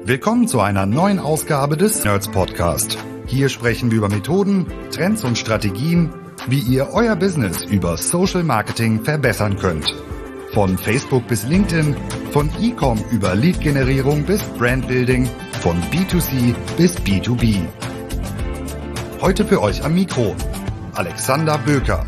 Willkommen zu einer neuen Ausgabe des Nerds Podcast. Hier sprechen wir über Methoden, Trends und Strategien, wie ihr euer Business über Social Marketing verbessern könnt. Von Facebook bis LinkedIn, von E-Com über Lead-Generierung bis Brandbuilding, von B2C bis B2B. Heute für euch am Mikro Alexander Böker.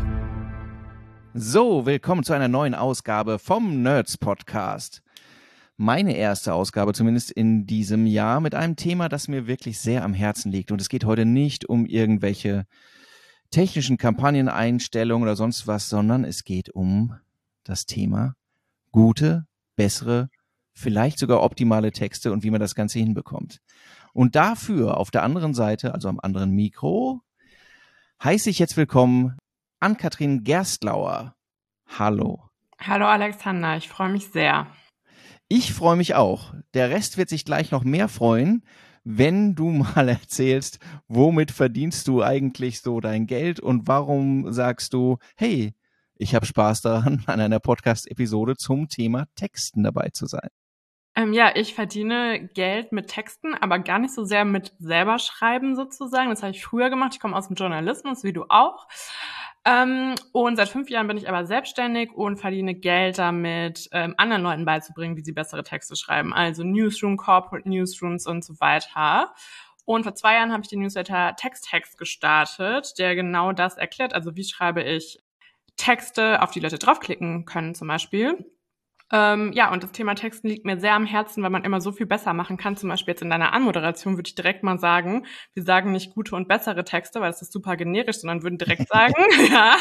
So, willkommen zu einer neuen Ausgabe vom Nerds Podcast. Meine erste Ausgabe, zumindest in diesem Jahr, mit einem Thema, das mir wirklich sehr am Herzen liegt. Und es geht heute nicht um irgendwelche technischen Kampagneneinstellungen oder sonst was, sondern es geht um das Thema gute, bessere, vielleicht sogar optimale Texte und wie man das Ganze hinbekommt. Und dafür auf der anderen Seite, also am anderen Mikro, heiße ich jetzt willkommen Ann-Kathrin Gerstlauer. Hallo. Hallo Alexander, ich freue mich sehr. Ich freue mich auch. Der Rest wird sich gleich noch mehr freuen, wenn du mal erzählst, womit verdienst du eigentlich so dein Geld und warum sagst du, hey, ich habe Spaß daran, an einer Podcast-Episode zum Thema Texten dabei zu sein. Ja, ich verdiene Geld mit Texten, aber gar nicht so sehr mit selber schreiben sozusagen. Das habe ich früher gemacht. Ich komme aus dem Journalismus, wie du auch. Und seit 5 Jahren bin ich aber selbstständig und verdiene Geld damit, anderen Leuten beizubringen, wie sie bessere Texte schreiben. Also Newsroom, Corporate Newsrooms und so weiter. Und vor 2 Jahren habe ich den Newsletter Text gestartet, der genau das erklärt. Also wie schreibe ich Texte, auf die Leute draufklicken können zum Beispiel. Ja, und das Thema Texten liegt mir sehr am Herzen, weil man immer so viel besser machen kann. Zum Beispiel jetzt in deiner Anmoderation würde ich direkt mal sagen, wir sagen nicht gute und bessere Texte, weil das ist super generisch, sondern würden direkt sagen, ja,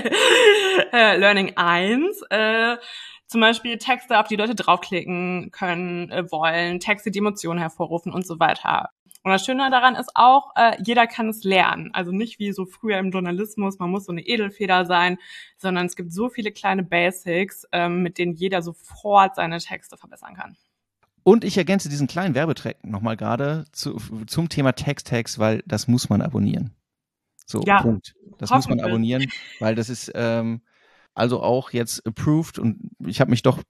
Learning 1, zum Beispiel Texte, auf die Leute draufklicken können, wollen, Texte, die Emotionen hervorrufen und so weiter. Und das Schöne daran ist auch, jeder kann es lernen. Also nicht wie so früher im Journalismus, man muss so eine Edelfeder sein, sondern es gibt so viele kleine Basics, mit denen jeder sofort seine Texte verbessern kann. Und ich ergänze diesen kleinen Werbetrack nochmal gerade zum Thema Text, weil das muss man abonnieren. So, ja, Punkt. Das muss man abonnieren, weil das ist also auch jetzt approved und ich habe mich doch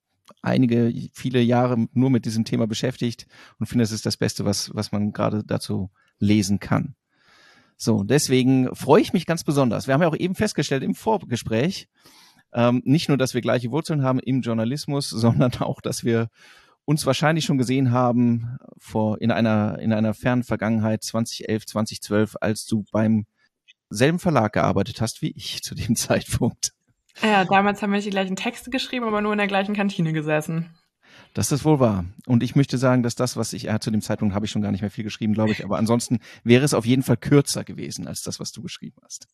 viele Jahre nur mit diesem Thema beschäftigt und finde, es ist das Beste, was man gerade dazu lesen kann. So, deswegen freue ich mich ganz besonders. Wir haben ja auch eben festgestellt im Vorgespräch, nicht nur, dass wir gleiche Wurzeln haben im Journalismus, sondern auch, dass wir uns wahrscheinlich schon gesehen haben in einer fernen Vergangenheit 2011, 2012, als du beim selben Verlag gearbeitet hast wie ich zu dem Zeitpunkt. Ja, damals haben wir nicht die gleichen Texte geschrieben, aber nur in der gleichen Kantine gesessen. Das ist wohl wahr. Und ich möchte sagen, dass das, was zu dem Zeitpunkt habe ich schon gar nicht mehr viel geschrieben, glaube ich. Aber ansonsten wäre es auf jeden Fall kürzer gewesen als das, was du geschrieben hast.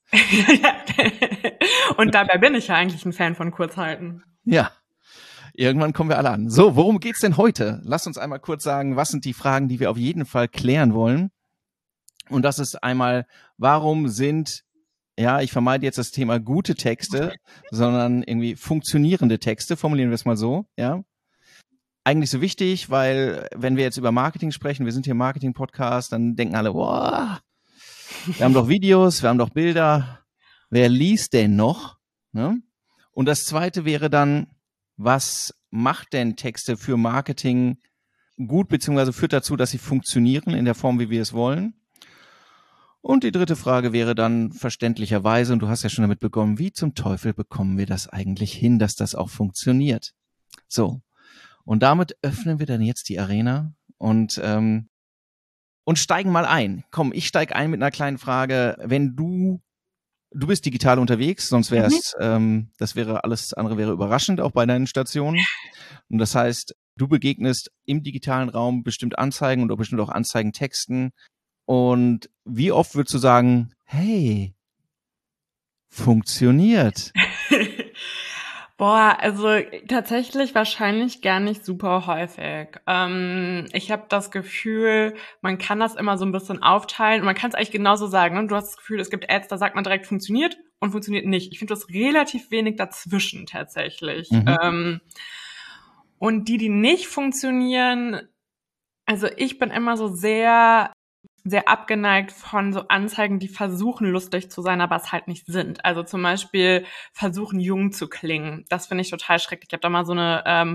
Und dabei bin ich ja eigentlich ein Fan von Kurzhalten. Ja, irgendwann kommen wir alle an. So, worum geht's denn heute? Lass uns einmal kurz sagen, was sind die Fragen, die wir auf jeden Fall klären wollen? Und das ist einmal, warum sind ich vermeide jetzt das Thema gute Texte, sondern irgendwie funktionierende Texte, formulieren wir es mal so, ja. Eigentlich so wichtig, weil wenn wir jetzt über Marketing sprechen, wir sind hier Marketing-Podcast, dann denken alle, boah, wir haben doch Videos, wir haben doch Bilder, wer liest denn noch? Ne? Und das Zweite wäre dann, was macht denn Texte für Marketing gut, beziehungsweise führt dazu, dass sie funktionieren in der Form, wie wir es wollen? Und die dritte Frage wäre dann verständlicherweise, und du hast ja schon damit begonnen, wie zum Teufel bekommen wir das eigentlich hin, dass das auch funktioniert? So, und damit öffnen wir dann jetzt die Arena und steigen mal ein. Komm, ich steige ein mit einer kleinen Frage. Wenn du bist digital unterwegs, sonst wäre es, alles andere wäre überraschend, auch bei deinen Stationen. Und das heißt, du begegnest im digitalen Raum bestimmt Anzeigen und bestimmt auch Anzeigentexten. Und wie oft würdest du sagen, hey, funktioniert? Boah, also tatsächlich wahrscheinlich gar nicht super häufig. Ich habe das Gefühl, man kann das immer so ein bisschen aufteilen und man kann es eigentlich genauso sagen. Ne? Du hast das Gefühl, es gibt Ads, da sagt man direkt funktioniert und funktioniert nicht. Ich finde das relativ wenig dazwischen tatsächlich. Und die nicht funktionieren, also ich bin immer so sehr abgeneigt von so Anzeigen, die versuchen, lustig zu sein, aber es halt nicht sind. Also zum Beispiel versuchen, jung zu klingen. Das finde ich total schrecklich. Ich habe da mal so eine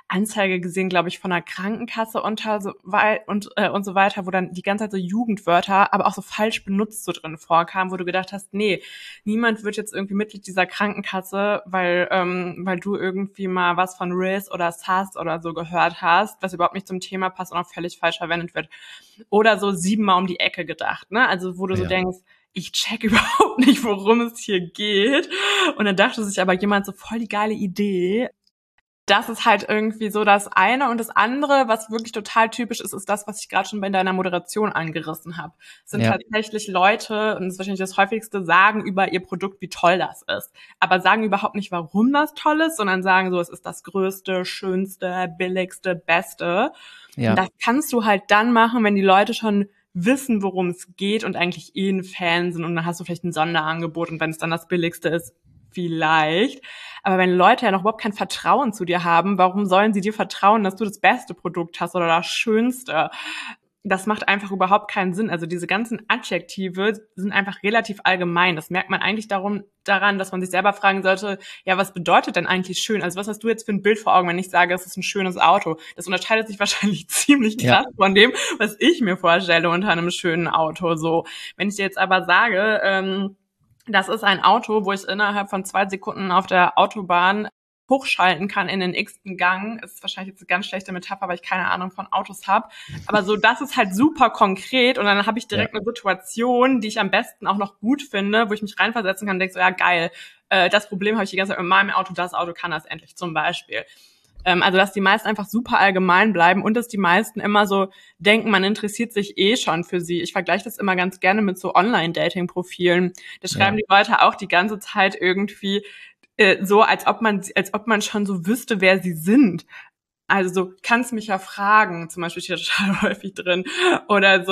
Anzeige gesehen, glaube ich, von einer Krankenkasse und so weiter, wo dann die ganze Zeit so Jugendwörter, aber auch so falsch benutzt so drin vorkamen, wo du gedacht hast, nee, niemand wird jetzt irgendwie Mitglied dieser Krankenkasse, weil du irgendwie mal was von Riz oder SAS oder so gehört hast, was überhaupt nicht zum Thema passt und auch völlig falsch verwendet wird. Oder so 7-mal um die Ecke gedacht, ne? Also wo du so denkst, ich check überhaupt nicht, worum es hier geht. Und dann dachte sich aber jemand so, voll die geile Idee. Das ist halt irgendwie so das eine. Und das andere, was wirklich total typisch ist, ist das, was ich gerade schon bei deiner Moderation angerissen habe. Es sind tatsächlich Leute, und das ist wahrscheinlich das häufigste, sagen über ihr Produkt, wie toll das ist. Aber sagen überhaupt nicht, warum das toll ist, sondern sagen so, es ist das Größte, Schönste, Billigste, Beste. Ja. Und das kannst du halt dann machen, wenn die Leute schon wissen, worum es geht und eigentlich ein Fan sind, und dann hast du vielleicht ein Sonderangebot, und wenn es dann das Billigste ist, vielleicht. Aber wenn Leute ja noch überhaupt kein Vertrauen zu dir haben, warum sollen sie dir vertrauen, dass du das beste Produkt hast oder das Schönste? Das macht einfach überhaupt keinen Sinn. Also diese ganzen Adjektive sind einfach relativ allgemein. Das merkt man eigentlich daran, dass man sich selber fragen sollte, ja, was bedeutet denn eigentlich schön? Also was hast du jetzt für ein Bild vor Augen, wenn ich sage, es ist ein schönes Auto? Das unterscheidet sich wahrscheinlich ziemlich krass von dem, was ich mir vorstelle unter einem schönen Auto. So, wenn ich dir jetzt aber sage, das ist ein Auto, wo ich innerhalb von 2 Sekunden auf der Autobahn hochschalten kann in den x-ten Gang. Ist wahrscheinlich jetzt eine ganz schlechte Metapher, weil ich keine Ahnung von Autos habe. Aber so, das ist halt super konkret, und dann habe ich direkt eine Situation, die ich am besten auch noch gut finde, wo ich mich reinversetzen kann und denke so, ja geil, das Problem habe ich die ganze Zeit mit meinem Auto, das Auto kann das endlich zum Beispiel. Also, dass die meisten einfach super allgemein bleiben und dass die meisten immer so denken, man interessiert sich eh schon für sie. Ich vergleiche das immer ganz gerne mit so Online-Dating-Profilen. Da schreiben die Leute auch die ganze Zeit irgendwie so, als ob man schon so wüsste, wer sie sind. Also so, kannst mich ja fragen, zum Beispiel steht total häufig drin. Oder so,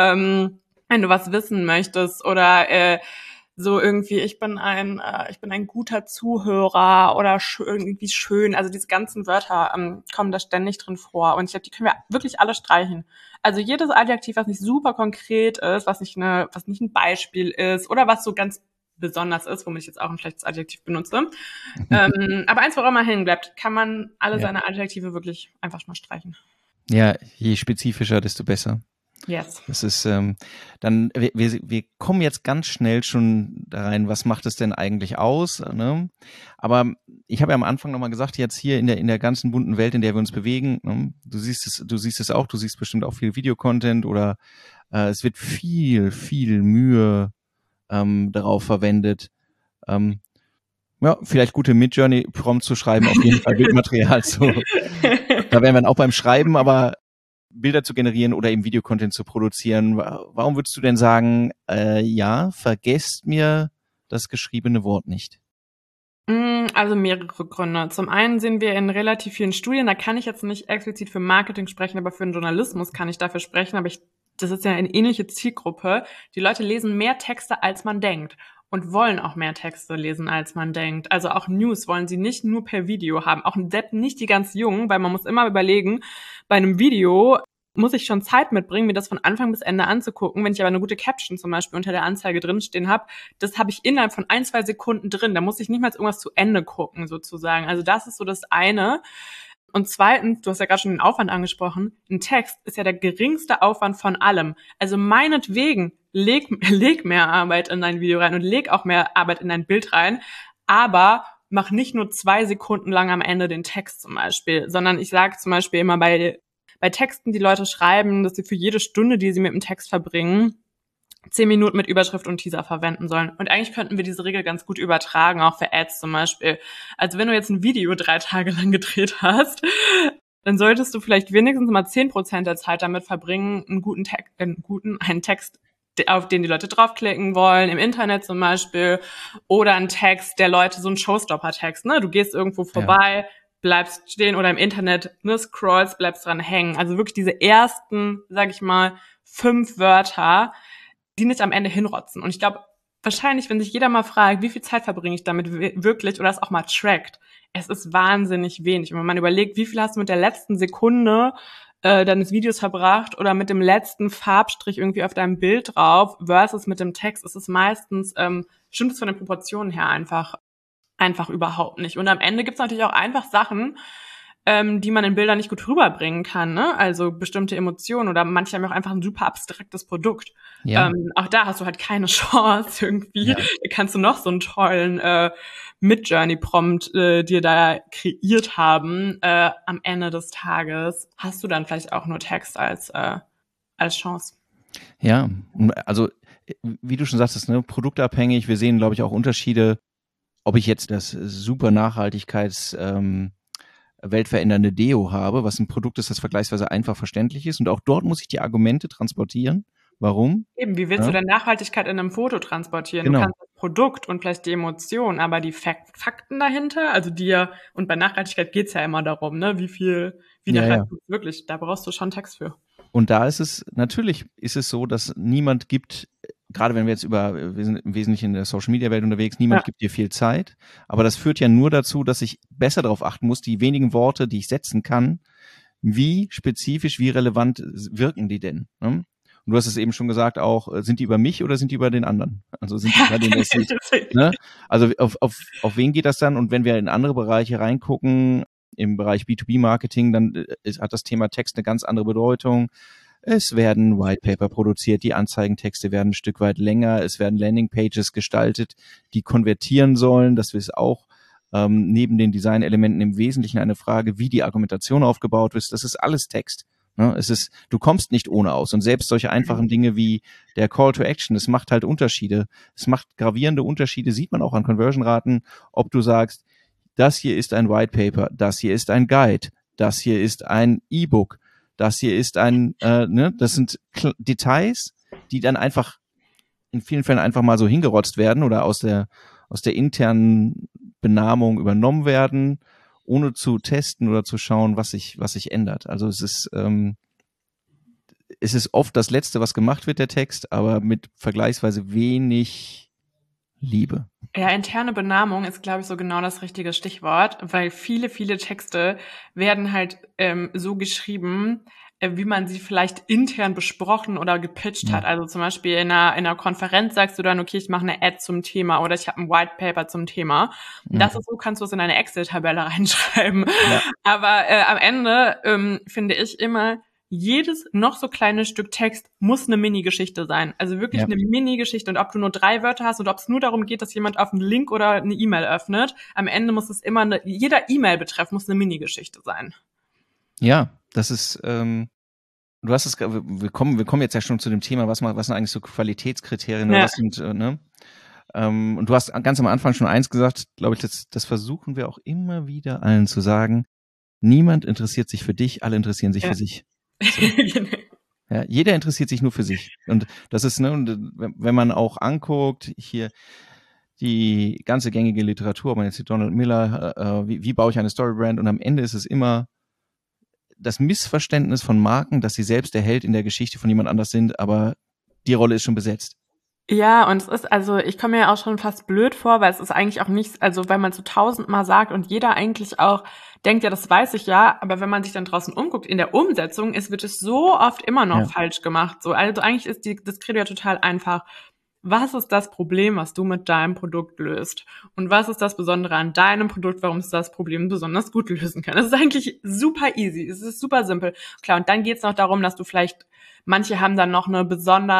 wenn du was wissen möchtest, oder so irgendwie, ich bin ein guter Zuhörer oder irgendwie schön. Also diese ganzen Wörter kommen da ständig drin vor. Und ich glaube, die können wir wirklich alle streichen. Also jedes Adjektiv, was nicht super konkret ist, was nicht ein Beispiel ist oder was so ganz besonders ist, womit ich jetzt auch ein schlechtes Adjektiv benutze. Aber eins, woran man hängen bleibt, kann man alle seine Adjektive wirklich einfach mal streichen. Ja, je spezifischer, desto besser. Yes. Das ist dann, wir kommen jetzt ganz schnell schon da rein, was macht es denn eigentlich aus? Ne? Aber ich habe ja am Anfang nochmal gesagt, jetzt hier in der ganzen bunten Welt, in der wir uns bewegen, ne? Du siehst es auch, du siehst bestimmt auch viel Videocontent, oder es wird viel Mühe darauf verwendet, vielleicht gute Midjourney-Prompts zu schreiben, auf jeden Fall Bildmaterial zu. Da wären wir auch beim Schreiben, aber Bilder zu generieren oder eben Videocontent zu produzieren. Warum würdest du denn sagen, vergesst mir das geschriebene Wort nicht? Also mehrere Gründe. Zum einen sehen wir in relativ vielen Studien, da kann ich jetzt nicht explizit für Marketing sprechen, aber für den Journalismus kann ich dafür sprechen, aber das ist ja eine ähnliche Zielgruppe. Die Leute lesen mehr Texte, als man denkt. Und wollen auch mehr Texte lesen, als man denkt. Also auch News wollen sie nicht nur per Video haben. Auch nicht die ganz Jungen, weil man muss immer überlegen, bei einem Video muss ich schon Zeit mitbringen, mir das von Anfang bis Ende anzugucken. Wenn ich aber eine gute Caption zum Beispiel unter der Anzeige drinstehen habe, das habe ich innerhalb von 1-2 Sekunden drin. Da muss ich nicht mal irgendwas zu Ende gucken, sozusagen. Also das ist so das eine. Und zweitens, du hast ja gerade schon den Aufwand angesprochen, ein Text ist ja der geringste Aufwand von allem. Also meinetwegen, leg mehr Arbeit in dein Video rein und leg auch mehr Arbeit in dein Bild rein, aber mach nicht nur 2 Sekunden lang am Ende den Text zum Beispiel, sondern ich sage zum Beispiel immer bei Texten, die Leute schreiben, dass sie für jede Stunde, die sie mit dem Text verbringen, 10 Minuten mit Überschrift und Teaser verwenden sollen. Und eigentlich könnten wir diese Regel ganz gut übertragen, auch für Ads zum Beispiel. Also wenn du jetzt ein Video 3 Tage lang gedreht hast, dann solltest du vielleicht wenigstens mal 10% der Zeit damit verbringen, einen Text, auf den die Leute draufklicken wollen, im Internet zum Beispiel, oder einen Text, der Leute, so ein Showstopper-Text, ne? Du gehst irgendwo vorbei, bleibst stehen, oder im Internet, ne, scrollst, bleibst dran hängen. Also wirklich diese ersten, sag ich mal, 5 Wörter, die nicht am Ende hinrotzen. Und ich glaube, wahrscheinlich, wenn sich jeder mal fragt, wie viel Zeit verbringe ich damit wirklich, oder es auch mal trackt, es ist wahnsinnig wenig. Und wenn man überlegt, wie viel hast du mit der letzten Sekunde deines Videos verbracht oder mit dem letzten Farbstrich irgendwie auf deinem Bild drauf versus mit dem Text, ist es meistens, stimmt es von den Proportionen her einfach überhaupt nicht. Und am Ende gibt's natürlich auch einfach Sachen, die man in Bildern nicht gut rüberbringen kann, ne? Also bestimmte Emotionen oder manche haben auch einfach ein super abstraktes Produkt. Ja. Auch da hast du halt keine Chance irgendwie. Ja. Da kannst du noch so einen tollen Mid-Journey-Prompt dir da kreiert haben. Am Ende des Tages hast du dann vielleicht auch nur Text als Chance. Ja, also wie du schon sagtest, ne, produktabhängig. Wir sehen, glaube ich, auch Unterschiede, ob ich jetzt das super weltverändernde Deo habe, was ein Produkt ist, das vergleichsweise einfach verständlich ist. Und auch dort muss ich die Argumente transportieren. Warum? Eben, wie willst du denn Nachhaltigkeit in einem Foto transportieren? Genau. Du kannst das Produkt und vielleicht die Emotion, aber die Fakten dahinter, also und bei Nachhaltigkeit geht's ja immer darum, ne, wie nachhaltig ist wirklich, da brauchst du schon Text für. Und da natürlich ist es so, dass niemand gibt, gerade wenn wir sind im Wesentlichen in der Social-Media-Welt unterwegs, niemand gibt dir viel Zeit. Aber das führt ja nur dazu, dass ich besser darauf achten muss, die wenigen Worte, die ich setzen kann, wie spezifisch, wie relevant wirken die denn? Ne? Und du hast es eben schon gesagt auch, sind die über mich oder sind die über den anderen? Also sind die bei denen das nicht, ne? Also auf wen geht das dann? Und wenn wir in andere Bereiche reingucken, im Bereich B2B-Marketing, dann hat das Thema Text eine ganz andere Bedeutung. Es werden Whitepaper produziert, die Anzeigentexte werden ein Stück weit länger, es werden Landingpages gestaltet, die konvertieren sollen. Das ist auch neben den Designelementen im Wesentlichen eine Frage, wie die Argumentation aufgebaut ist. Das ist alles Text. Ne? Du kommst nicht ohne aus. Und selbst solche einfachen Dinge wie der Call to Action, es macht halt Unterschiede. Es macht gravierende Unterschiede, sieht man auch an Conversion-Raten, ob du sagst, das hier ist ein White Paper, das hier ist ein Guide, das hier ist ein E-Book, das hier ist das sind Details, die dann einfach in vielen Fällen einfach mal so hingerotzt werden oder aus der internen Benamung übernommen werden, ohne zu testen oder zu schauen, was sich ändert. Also es ist oft das Letzte, was gemacht wird, der Text, aber mit vergleichsweise wenig Liebe. Ja, interne Benamung ist, glaube ich, so genau das richtige Stichwort, weil viele, viele Texte werden halt so geschrieben, wie man sie vielleicht intern besprochen oder gepitcht hat. Also zum Beispiel in einer Konferenz sagst du dann, okay, ich mache eine Ad zum Thema oder ich habe ein White Paper zum Thema. Und das ist so, kannst du es in eine Excel-Tabelle reinschreiben. Ja. Aber am Ende finde ich immer, jedes noch so kleine Stück Text muss eine Mini-Geschichte sein. Also wirklich eine Mini-Geschichte. Und ob du nur 3 Wörter hast oder ob es nur darum geht, dass jemand auf einen Link oder eine E-Mail öffnet, am Ende muss es immer jeder E-Mail-Betreff muss eine Mini-Geschichte sein. Ja, das ist, du hast es, wir kommen jetzt ja schon zu dem Thema, was sind eigentlich so Qualitätskriterien oder was sind, ne? Und du hast ganz am Anfang schon eins gesagt, glaube ich, das versuchen wir auch immer wieder allen zu sagen. Niemand interessiert sich für dich, alle interessieren sich für sich. So. Ja, jeder interessiert sich nur für sich. Und das ist, ne, und wenn man auch anguckt, hier die ganze gängige Literatur, ob man jetzt die Donald Miller, wie baue ich eine Storybrand, und am Ende ist es immer das Missverständnis von Marken, dass sie selbst der Held in der Geschichte von jemand anders sind, aber die Rolle ist schon besetzt. Ja, und es ist, also ich komme mir ja auch schon fast blöd vor, weil es ist eigentlich auch nichts, also wenn man so 1000-mal sagt und jeder eigentlich auch denkt, ja, das weiß ich ja, aber wenn man sich dann draußen umguckt, in der Umsetzung wird es so oft immer noch falsch gemacht. So, also eigentlich ist das Credo ja total einfach. Was ist das Problem, was du mit deinem Produkt löst? Und was ist das Besondere an deinem Produkt, warum es das Problem besonders gut lösen kann? Es ist eigentlich super easy, es ist super simpel. Klar, und dann geht es noch darum, dass du vielleicht, manche haben dann noch eine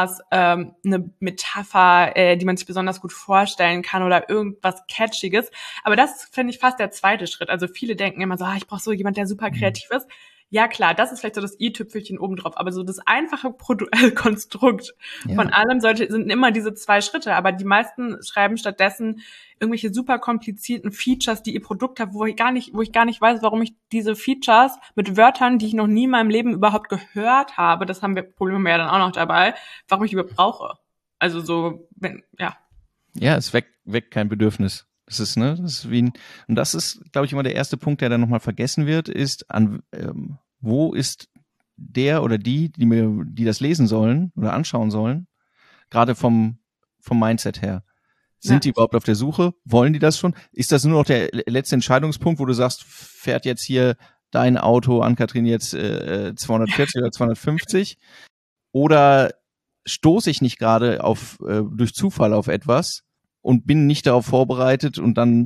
Metapher, die man sich besonders gut vorstellen kann oder irgendwas Catchiges. Aber das finde ich fast der zweite Schritt. Also viele denken immer so, ich brauche so jemand, der super kreativ ist. Ja klar, das ist vielleicht so das i-Tüpfelchen obendrauf, aber so das einfache Konstrukt von allem sind immer diese 2 Schritte, aber die meisten schreiben stattdessen irgendwelche super komplizierten Features, die ihr Produkt hat, wo ich gar nicht weiß, warum ich diese Features mit Wörtern, die ich noch nie in meinem Leben überhaupt gehört habe, das Problem ja dann auch noch dabei, warum ich überhaupt brauche. Also so, Ja, es weckt kein Bedürfnis. Das ist, ne, das ist und das ist, glaube ich, immer der erste Punkt, der dann nochmal vergessen wird, ist, wo ist der oder die das lesen sollen oder anschauen sollen, gerade vom Mindset her. Sind die überhaupt auf der Suche? Wollen die das schon? Ist das nur noch der letzte Entscheidungspunkt, wo du sagst, fährt jetzt hier dein Auto, Ann-Kathrin, jetzt 240 oder 250? Oder stoße ich nicht gerade durch Zufall auf etwas und bin nicht darauf vorbereitet und dann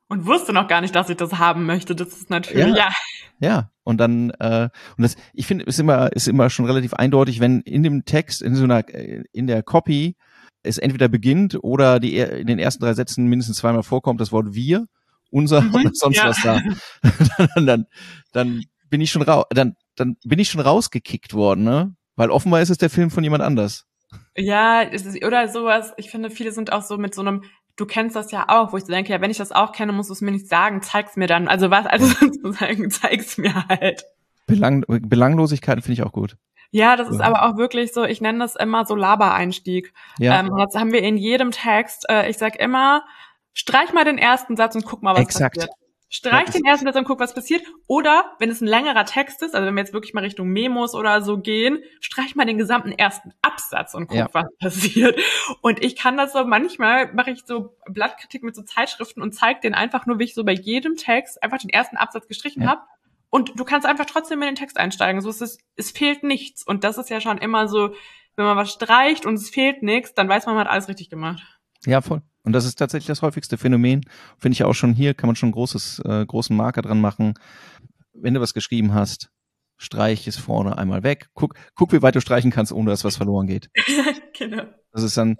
Und wusste noch gar nicht, dass ich das haben möchte. Das ist natürlich, Ja, und dann, und das, ich finde, ist immer schon relativ eindeutig, wenn in dem Text, in der Copy, es entweder beginnt oder in den ersten 3 Sätzen mindestens zweimal vorkommt das Wort wir, unser oder sonst was da. Dann bin ich schon dann bin ich schon rausgekickt worden, ne? Weil offenbar ist es der Film von jemand anders. Ja, oder sowas. Ich finde, viele sind auch so mit so einem, du kennst das ja auch, wo ich so denke, ja, wenn ich das auch kenne, musst du es mir nicht sagen, zeig's mir dann. Also sozusagen, zeig's mir halt. Belanglosigkeiten finde ich auch gut. Ja, das ist aber auch wirklich so, ich nenne das immer so Labereinstieg. Ja. Das haben wir in jedem Text. Ich sag immer, streich mal den ersten Satz und guck mal, was passiert. Streich den ersten Satz und guck, was passiert. Oder, wenn es ein längerer Text ist, also wenn wir jetzt wirklich mal Richtung Memos oder so gehen, streich mal den gesamten ersten Absatz und guck, was passiert. Und ich kann das so, manchmal mache ich so Blattkritik mit so Zeitschriften und zeige denen einfach nur, wie ich so bei jedem Text einfach den ersten Absatz gestrichen habe. Und du kannst einfach trotzdem in den Text einsteigen. So, es fehlt nichts. Und das ist ja schon immer so, wenn man was streicht und es fehlt nichts, dann weiß man, man hat alles richtig gemacht. Ja, voll. Und das ist tatsächlich das häufigste Phänomen. Finde ich auch schon hier, kann man schon großen Marker dran machen. Wenn du was geschrieben hast, streich es vorne einmal weg. Guck, wie weit du streichen kannst, ohne dass was verloren geht. Genau. Das ist dann,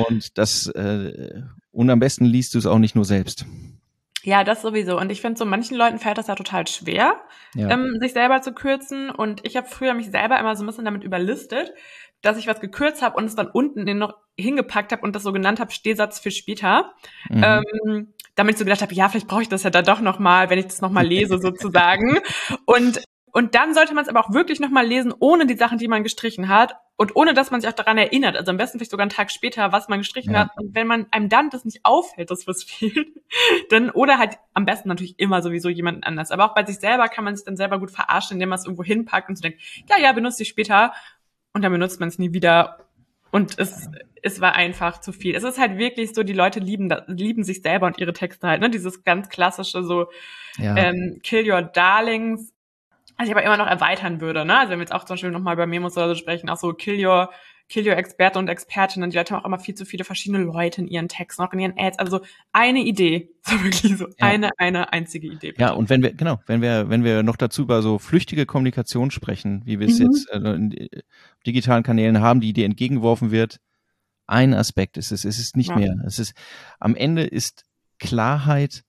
und am besten liest du es auch nicht nur selbst. Ja, das sowieso. Und ich finde, so manchen Leuten fällt das ja total schwer, sich selber zu kürzen. Und ich habe früher mich selber immer so ein bisschen damit überlistet, dass ich was gekürzt habe und es dann unten noch hingepackt habe und das so genannt habe, Stehsatz für später. Damit ich so gedacht habe, ja, vielleicht brauche ich das ja da doch nochmal, wenn ich das nochmal lese sozusagen. Und dann sollte man es aber auch wirklich nochmal lesen, ohne die Sachen, die man gestrichen hat und ohne, dass man sich auch daran erinnert. Also am besten vielleicht sogar einen Tag später, was man gestrichen hat. Und wenn man einem dann das nicht auffällt, dass was fehlt, dann, oder halt am besten natürlich immer sowieso jemanden anders. Aber auch bei sich selber kann man sich dann selber gut verarschen, indem man es irgendwo hinpackt und so denkt, ja, benutze ich später. Und dann benutzt man es nie wieder. Und es war einfach zu viel. Es ist halt wirklich so, die Leute lieben sich selber und ihre Texte halt, ne? Dieses ganz klassische so, Kill Your Darlings. Also ich aber immer noch erweitern würde, ne? Also wenn wir jetzt auch zum Beispiel nochmal über Memos oder so sprechen, auch so Kill Your Experte und Expertinnen. Die Leute haben auch immer viel zu viele verschiedene Leute in ihren Texten, auch in ihren Ads. Also eine Idee. So wirklich so eine einzige Idee. Ja, und wenn wir noch dazu über so flüchtige Kommunikation sprechen, wie wir es jetzt in digitalen Kanälen haben, die dir entgegengeworfen wird, ein Aspekt ist es. Es ist nicht mehr. Am Ende ist Klarheit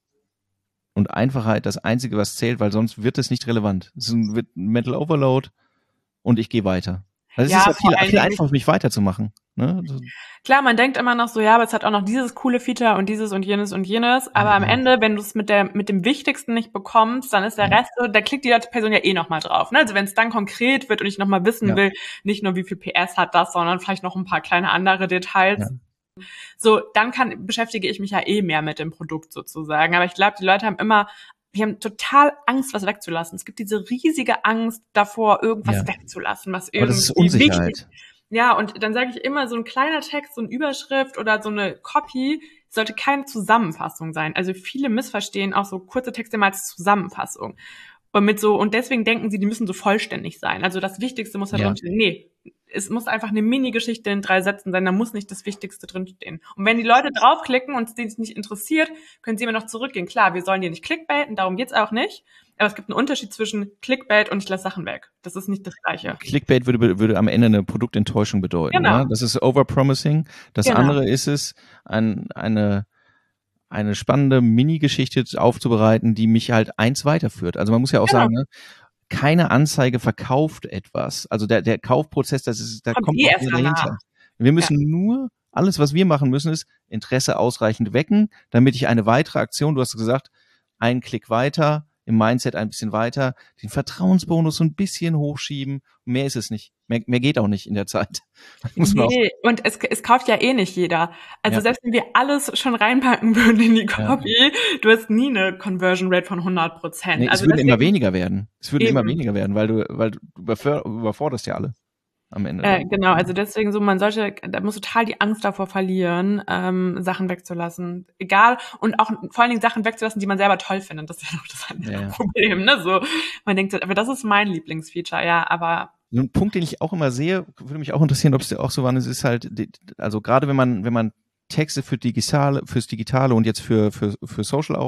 und Einfachheit das Einzige, was zählt, weil sonst wird es nicht relevant. Es wird ein Mental Overload und ich gehe weiter. Also es ist ja viel einfacher für mich weiterzumachen. Ne? Klar, man denkt immer noch so, ja, aber es hat auch noch dieses coole Feature und dieses und jenes und jenes. Aber am Ende, wenn du es mit dem Wichtigsten nicht bekommst, dann ist der Rest so, da klickt die Person ja noch mal drauf. Ne? Also wenn es dann konkret wird und ich noch mal wissen will, nicht nur wie viel PS hat das, sondern vielleicht noch ein paar kleine andere Details. Ja. So, dann beschäftige ich mich ja mehr mit dem Produkt sozusagen. Aber ich glaube, die Leute die haben total Angst, was wegzulassen. Es gibt diese riesige Angst davor, irgendwas wegzulassen, was irgendwie das ist Unsicherheit. Wichtig. Ja, und dann sage ich immer, so ein kleiner Text, so eine Überschrift oder so eine Copy sollte keine Zusammenfassung sein. Also viele missverstehen auch so kurze Texte mal als Zusammenfassung. Und deswegen denken sie, die müssen so vollständig sein. Also das Wichtigste muss da drin stehen. Nee, es muss einfach eine Mini-Geschichte in 3 Sätzen sein, da muss nicht das Wichtigste drinstehen. Und wenn die Leute draufklicken und es denen nicht interessiert, können sie immer noch zurückgehen. Klar, wir sollen hier nicht clickbaiten, darum geht's auch nicht. Aber es gibt einen Unterschied zwischen Clickbait und ich lasse Sachen weg. Das ist nicht das Gleiche. Clickbait würde am Ende eine Produktenttäuschung bedeuten. Genau. Ja? Das ist Overpromising. Das andere ist es, eine spannende Mini-Geschichte aufzubereiten, die mich halt eins weiterführt. Also man muss ja auch sagen, ne, keine Anzeige verkauft etwas. Also der Kaufprozess, da kommt auch wieder dahinter. Wir müssen nur, alles was wir machen müssen, ist Interesse ausreichend wecken, damit ich eine weitere Aktion, du hast gesagt, einen Klick weiter, im Mindset ein bisschen weiter, den Vertrauensbonus so ein bisschen hochschieben. Mehr ist es nicht. Mehr geht auch nicht in der Zeit. Und es kauft ja nicht jeder. Also selbst wenn wir alles schon reinpacken würden in die Copy, du hast nie eine Conversion Rate von 100%. Nee, es würde immer weniger werden. Weil du überforderst ja alle am Ende. Genau, also deswegen so, da muss total die Angst davor verlieren, Sachen wegzulassen. Egal, und auch vor allen Dingen Sachen wegzulassen, die man selber toll findet. Das ist ja noch das andere Problem, ne? So, man denkt so, aber das ist mein Lieblingsfeature, aber so ein Punkt, den ich auch immer sehe, würde mich auch interessieren, ob es dir auch so war, es ist halt, also gerade wenn man Texte fürs Digitale und jetzt für Social auch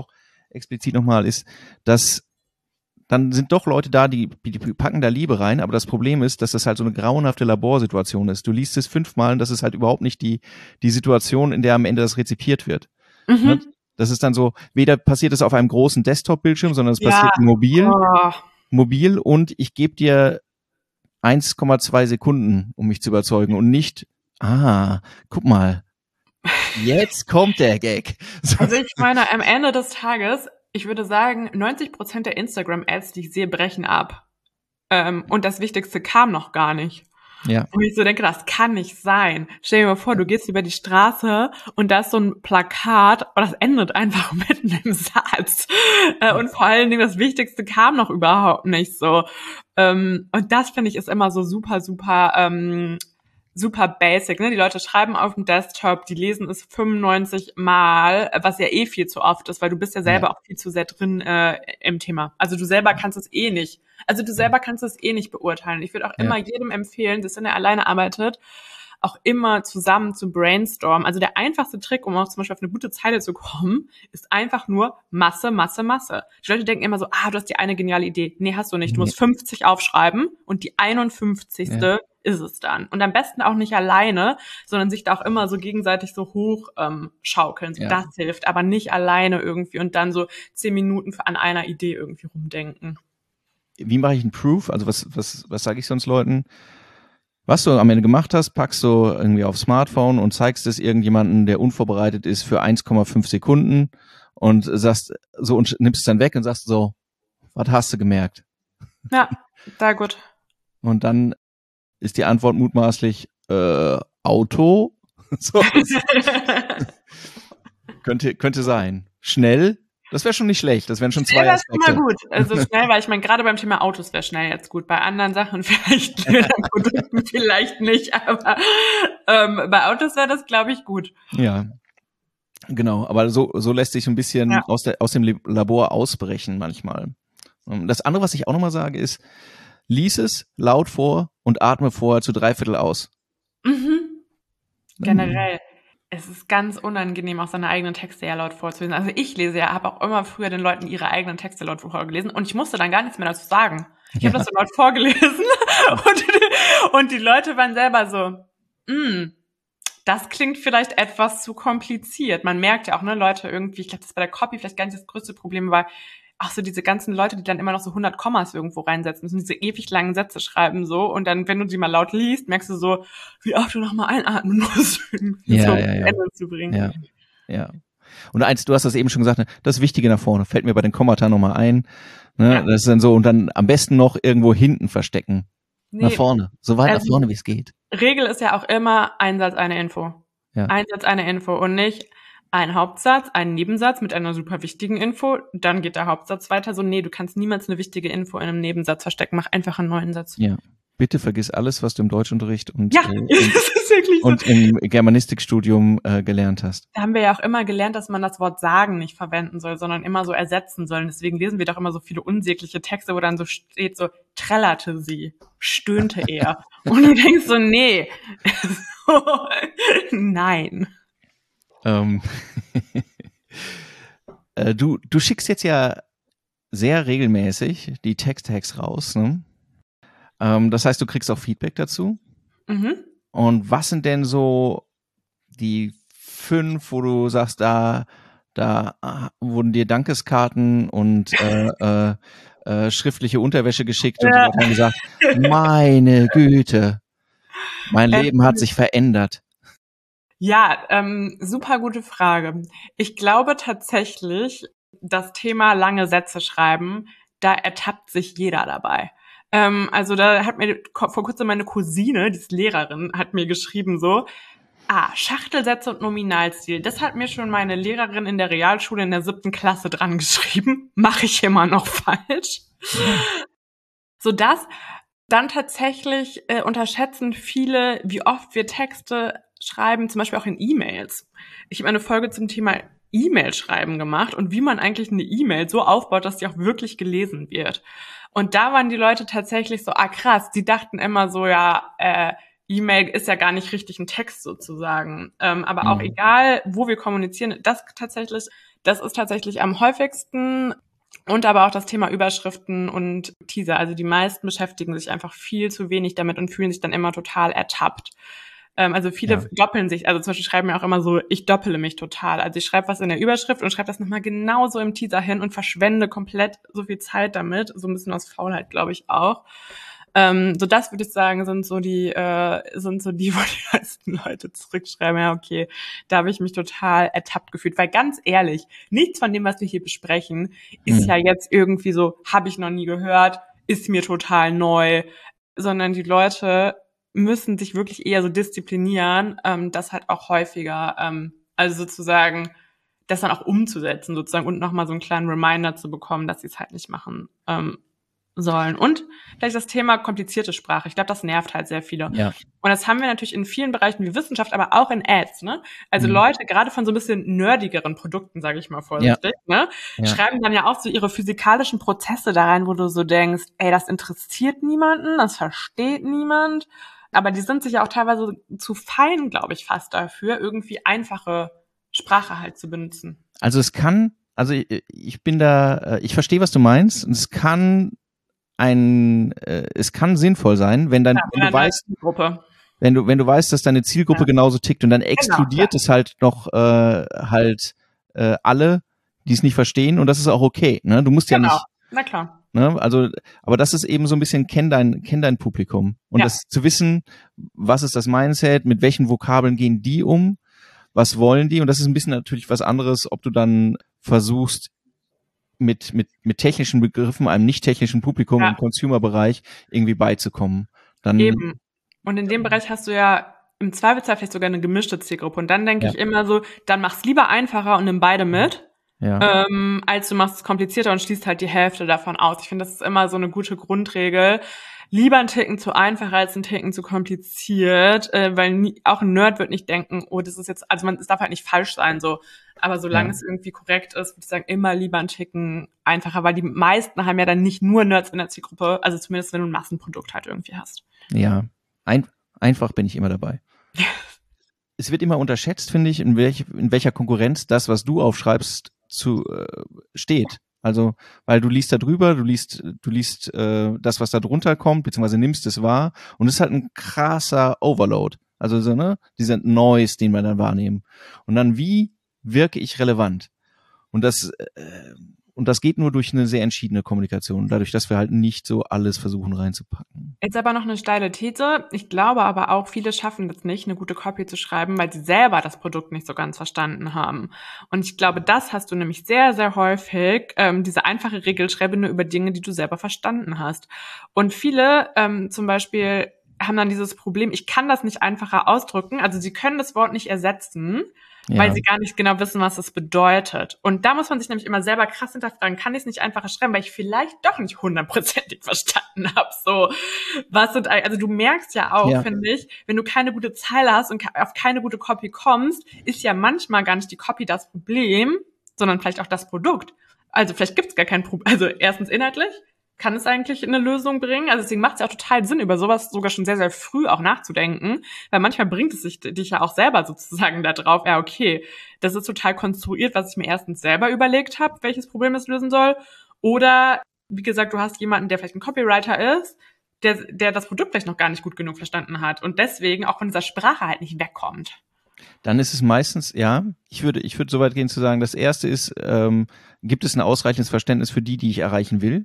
explizit nochmal, ist, dass dann sind doch Leute da, die packen da Liebe rein, aber das Problem ist, dass das halt so eine grauenhafte Laborsituation ist. Du liest es 5-mal und das ist halt überhaupt nicht die Situation, in der am Ende das rezipiert wird. Mhm. Das ist dann so, weder passiert es auf einem großen Desktop-Bildschirm, sondern es Ja. passiert mobil Oh. und ich gebe dir 1,2 Sekunden, um mich zu überzeugen und nicht, guck mal, jetzt kommt der Gag. Also ich meine, am Ende des Tages, ich würde sagen, 90% der Instagram-Ads, die ich sehe, brechen ab. Und das Wichtigste kam noch gar nicht. Ja. Und ich so denke, das kann nicht sein. Stell dir mal vor, du gehst über die Straße und da ist so ein Plakat und das endet einfach mitten im Satz. Und vor allen Dingen das Wichtigste kam noch überhaupt nicht so. Und das finde ich ist immer so super, super basic, ne? Die Leute schreiben auf dem Desktop, die lesen es 95 Mal, was ja eh viel zu oft ist, weil du bist ja selber auch viel zu sehr drin im Thema. Also du selber kannst es eh nicht. Also du selber kannst es eh nicht beurteilen. Ich würde auch immer jedem empfehlen, dass wenn er alleine arbeitet, auch immer zusammen zu brainstormen. Also der einfachste Trick, um auch zum Beispiel auf eine gute Zeile zu kommen, ist einfach nur Masse, Masse, Masse. Die Leute denken immer so, du hast die eine geniale Idee. Nee, hast du nicht. Du musst 50 aufschreiben und die 51. ist es dann. Und am besten auch nicht alleine, sondern sich da auch immer so gegenseitig so hoch schaukeln. So, das hilft, aber nicht alleine irgendwie und dann so 10 Minuten an einer Idee irgendwie rumdenken. Wie mache ich einen Proof? Also was sage ich sonst Leuten? Was du am Ende gemacht hast, packst du irgendwie aufs Smartphone und zeigst es irgendjemanden, der unvorbereitet ist, für 1,5 Sekunden und sagst so und nimmst es dann weg und sagst so, was hast du gemerkt? Ja, sehr gut. Und dann ist die Antwort mutmaßlich Auto. So. könnte sein. Schnell. Das wäre schon nicht schlecht. Das wären schon 2 Aspekte. Immer gut. Also schnell, weil ich meine, gerade beim Thema Autos wäre schnell jetzt gut. Bei anderen Sachen vielleicht, Produkten vielleicht nicht, aber bei Autos wäre das, glaube ich, gut. Ja, genau. Aber so lässt sich ein bisschen aus dem Labor ausbrechen manchmal. Das andere, was ich auch nochmal sage, ist, lies es laut vor und atme vorher zu 3/4 aus. Generell. Es ist ganz unangenehm, auch seine eigenen Texte ja laut vorzulesen. Also ich habe auch immer früher den Leuten ihre eigenen Texte laut vorgelesen und ich musste dann gar nichts mehr dazu sagen. Ich habe das so laut vorgelesen und die Leute waren selber so, das klingt vielleicht etwas zu kompliziert. Man merkt ja auch, ne, Leute irgendwie, ich glaube, das ist bei der Copy vielleicht gar nicht das größte Problem, weil auch so diese ganzen Leute, die dann immer noch so 100 Kommas irgendwo reinsetzen müssen, diese ewig langen Sätze schreiben so und dann, wenn du sie mal laut liest, merkst du so, wie oft du nochmal einatmen musst, irgendwie so Ende zu bringen. Ja. Und du hast das eben schon gesagt, ne, das Wichtige nach vorne, fällt mir bei den Kommata nochmal ein, ne, das ist dann so und dann am besten noch irgendwo hinten verstecken. Nee, nach vorne, so weit nach vorne, wie es geht. Regel ist ja auch immer ein Satz, eine Info. Ein Satz, eine Info und nicht ein Hauptsatz, ein Nebensatz mit einer super wichtigen Info, dann geht der Hauptsatz weiter. So, nee, du kannst niemals eine wichtige Info in einem Nebensatz verstecken. Mach einfach einen neuen Satz. Ja, bitte vergiss alles, was du im Deutschunterricht und, das ist wirklich und im Germanistikstudium gelernt hast. Da haben wir ja auch immer gelernt, dass man das Wort sagen nicht verwenden soll, sondern immer so ersetzen soll. Deswegen lesen wir doch immer so viele unsägliche Texte, wo dann so steht so, trällerte sie, stöhnte er. Und du denkst so, nee, nein. Du schickst jetzt ja sehr regelmäßig die Text-Hacks raus, ne? Das heißt, du kriegst auch Feedback dazu. Und was sind denn so die 5, wo du sagst, da wurden dir Dankeskarten und schriftliche Unterwäsche geschickt und die Leute haben gesagt, meine Güte, mein Leben hat sich verändert. Ja, super gute Frage. Ich glaube tatsächlich, das Thema lange Sätze schreiben, da ertappt sich jeder dabei. Also da hat mir vor kurzem meine Cousine, die ist Lehrerin, hat mir geschrieben so, Schachtelsätze und Nominalstil. Das hat mir schon meine Lehrerin in der Realschule in der 7. Klasse dran geschrieben. Mache ich immer noch falsch. So das. Dann tatsächlich unterschätzen viele, wie oft wir Texte schreiben, zum Beispiel auch in E-Mails. Ich habe eine Folge zum Thema E-Mail-Schreiben gemacht und wie man eigentlich eine E-Mail so aufbaut, dass sie auch wirklich gelesen wird. Und da waren die Leute tatsächlich so, krass, die dachten immer so, E-Mail ist ja gar nicht richtig ein Text sozusagen. Aber auch egal, wo wir kommunizieren, das ist tatsächlich am häufigsten. Und aber auch das Thema Überschriften und Teaser. Also die meisten beschäftigen sich einfach viel zu wenig damit und fühlen sich dann immer total ertappt. Also viele doppeln sich, also zum Beispiel schreiben mir auch immer so, ich doppele mich total. Also ich schreibe was in der Überschrift und schreibe das nochmal genauso im Teaser hin und verschwende komplett so viel Zeit damit. So ein bisschen aus Faulheit, glaube ich auch. So das würde ich sagen, sind so die, wo die meisten Leute zurückschreiben, ja okay, da habe ich mich total ertappt gefühlt. Weil ganz ehrlich, nichts von dem, was wir hier besprechen, ist ja jetzt irgendwie so, habe ich noch nie gehört, ist mir total neu, sondern die Leute müssen sich wirklich eher so disziplinieren, das halt auch häufiger, also sozusagen das dann auch umzusetzen sozusagen und nochmal so einen kleinen Reminder zu bekommen, dass sie es halt nicht machen sollen. Und vielleicht das Thema komplizierte Sprache. Ich glaube, das nervt halt sehr viele. Ja. Und das haben wir natürlich in vielen Bereichen wie Wissenschaft, aber auch in Ads, ne? Also Leute, gerade von so ein bisschen nerdigeren Produkten, sage ich mal vorsichtig, ne? Schreiben dann ja auch so ihre physikalischen Prozesse da rein, wo du so denkst, ey, das interessiert niemanden, das versteht niemand. Aber die sind sich ja auch teilweise zu fein, glaube ich, fast dafür, irgendwie einfache Sprache halt zu benutzen. Also ich verstehe, was du meinst. Und es kann sinnvoll sein, wenn du weißt, dass deine Zielgruppe genauso tickt und dann exkludiert es halt noch alle, die es nicht verstehen, und das ist auch okay, ne? Du musst ja nicht. Na klar. Ne? Also, aber das ist eben so ein bisschen kenn dein Publikum, und das zu wissen, was ist das Mindset, mit welchen Vokabeln gehen die um, was wollen die, und das ist ein bisschen natürlich was anderes, ob du dann versuchst, mit technischen Begriffen einem nicht technischen Publikum im Consumer-Bereich irgendwie beizukommen. Dann eben. Und in dem Bereich hast du ja im Zweifelsfall vielleicht sogar eine gemischte Zielgruppe. Und dann denke ich immer so, dann mach's lieber einfacher und nimm beide mit, als du machst es komplizierter und schließt halt die Hälfte davon aus. Ich finde, das ist immer so eine gute Grundregel. Lieber ein Ticken zu einfach als ein Ticken zu kompliziert, weil auch ein Nerd wird nicht denken, oh, das ist jetzt, also es darf halt nicht falsch sein, so. Aber solange es irgendwie korrekt ist, würde ich sagen, immer lieber ein Ticken einfacher, weil die meisten haben ja dann nicht nur Nerds in der Zielgruppe, also zumindest wenn du ein Massenprodukt halt irgendwie hast. Ja, einfach bin ich immer dabei. Es wird immer unterschätzt, finde ich, in welcher Konkurrenz das, was du aufschreibst, steht. Also, weil du liest da drüber, du liest das, was da drunter kommt, beziehungsweise nimmst es wahr, und es ist halt ein krasser Overload. Also so, ne, dieser Noise, den wir dann wahrnehmen. Und dann, wie wirke ich relevant? Und das geht nur durch eine sehr entschiedene Kommunikation, dadurch, dass wir halt nicht so alles versuchen reinzupacken. Jetzt aber noch eine steile These. Ich glaube aber auch, viele schaffen das nicht, eine gute Copy zu schreiben, weil sie selber das Produkt nicht so ganz verstanden haben. Und ich glaube, das hast du nämlich sehr, sehr häufig, diese einfache Regel, schreibe nur über Dinge, die du selber verstanden hast. Und viele zum Beispiel haben dann dieses Problem, ich kann das nicht einfacher ausdrücken, also sie können das Wort nicht ersetzen, weil sie gar nicht genau wissen, was das bedeutet. Und da muss man sich nämlich immer selber krass hinterfragen, kann ich es nicht einfacher schreiben, weil ich vielleicht doch nicht 100%ig verstanden habe. So, also du merkst ja auch, finde ich, wenn du keine gute Zeile hast und auf keine gute Copy kommst, ist ja manchmal gar nicht die Copy das Problem, sondern vielleicht auch das Produkt. Also vielleicht gibt es gar kein Problem. Also erstens inhaltlich kann es eigentlich eine Lösung bringen. Also deswegen macht es ja auch total Sinn, über sowas sogar schon sehr, sehr früh auch nachzudenken, weil manchmal bringt es dich ja auch selber sozusagen da drauf, ja okay, das ist total konstruiert, was ich mir erstens selber überlegt habe, welches Problem es lösen soll, oder wie gesagt, du hast jemanden, der vielleicht ein Copywriter ist, der das Produkt vielleicht noch gar nicht gut genug verstanden hat und deswegen auch von dieser Sprache halt nicht wegkommt. Dann ist es meistens, ich würde so weit gehen zu sagen, das erste ist, gibt es ein ausreichendes Verständnis für die ich erreichen will?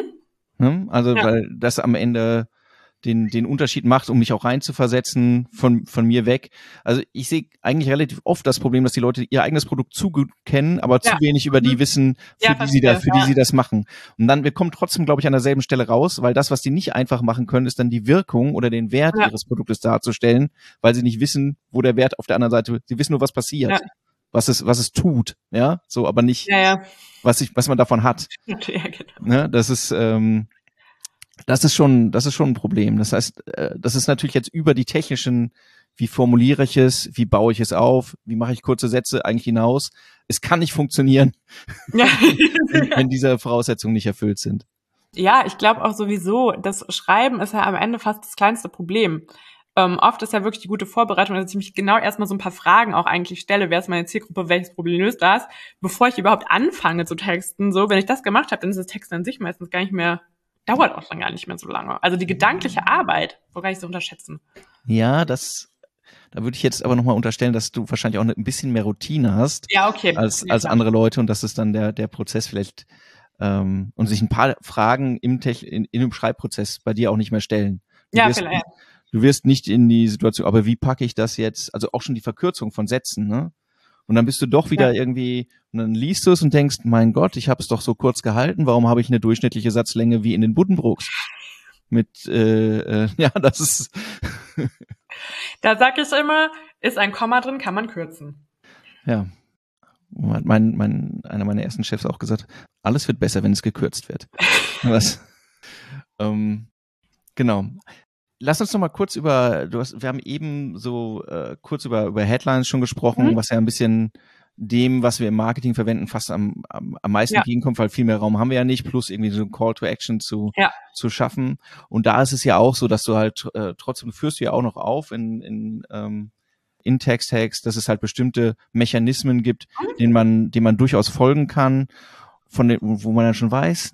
Also, weil das am Ende den Unterschied macht, um mich auch reinzuversetzen von mir weg. Also ich sehe eigentlich relativ oft das Problem, dass die Leute ihr eigenes Produkt zu gut kennen, aber zu wenig über die wissen, für die sie das machen. Und dann, wir kommen trotzdem, glaube ich, an derselben Stelle raus, weil das, was die nicht einfach machen können, ist dann die Wirkung oder den Wert ihres Produktes darzustellen, weil sie nicht wissen, wo der Wert auf der anderen Seite, sie wissen nur, was passiert, was es tut, so, aber nicht, was man davon hat. Ja, genau. Ne? Das ist schon ein Problem. Das heißt, das ist natürlich jetzt über die technischen, wie formuliere ich es, wie baue ich es auf, wie mache ich kurze Sätze eigentlich hinaus. Es kann nicht funktionieren, wenn diese Voraussetzungen nicht erfüllt sind. Ja, ich glaube auch sowieso, das Schreiben ist ja am Ende fast das kleinste Problem. Oft ist ja wirklich die gute Vorbereitung, dass ich mich genau erstmal so ein paar Fragen auch eigentlich stelle, wer ist meine Zielgruppe, welches Problem löst das, bevor ich überhaupt anfange zu texten. So, wenn ich das gemacht habe, dann ist das Text an sich meistens gar nicht mehr, dauert auch dann gar nicht mehr so lange. Also die gedankliche Arbeit, wo gar nicht so unterschätzen. Ja, da würde ich jetzt aber nochmal unterstellen, dass du wahrscheinlich auch ein bisschen mehr Routine hast Ja, okay. als andere Leute und dass es dann der Prozess vielleicht und sich ein paar Fragen in dem Schreibprozess bei dir auch nicht mehr stellen. Vielleicht. Du wirst nicht in die Situation, aber wie packe ich das jetzt? Also auch schon die Verkürzung von Sätzen, ne? Und dann bist du doch wieder irgendwie, und dann liest du es und denkst, mein Gott, ich habe es doch so kurz gehalten, warum habe ich eine durchschnittliche Satzlänge wie in den Buddenbrooks? Das ist... Da sag ich immer, ist ein Komma drin, kann man kürzen. Ja. Hat einer meiner ersten Chefs auch gesagt, alles wird besser, wenn es gekürzt wird. Genau. Lass uns noch mal kurz wir haben eben so kurz über Headlines schon gesprochen, was ja ein bisschen dem, was wir im Marketing verwenden, fast am meisten entgegenkommt, weil viel mehr Raum haben wir ja nicht, plus irgendwie so ein Call to Action zu schaffen. Und da ist es ja auch so, dass du halt trotzdem führst du ja auch noch auf in Text-Hacks, dass es halt bestimmte Mechanismen gibt, denen man durchaus folgen kann, wo man dann schon weiß,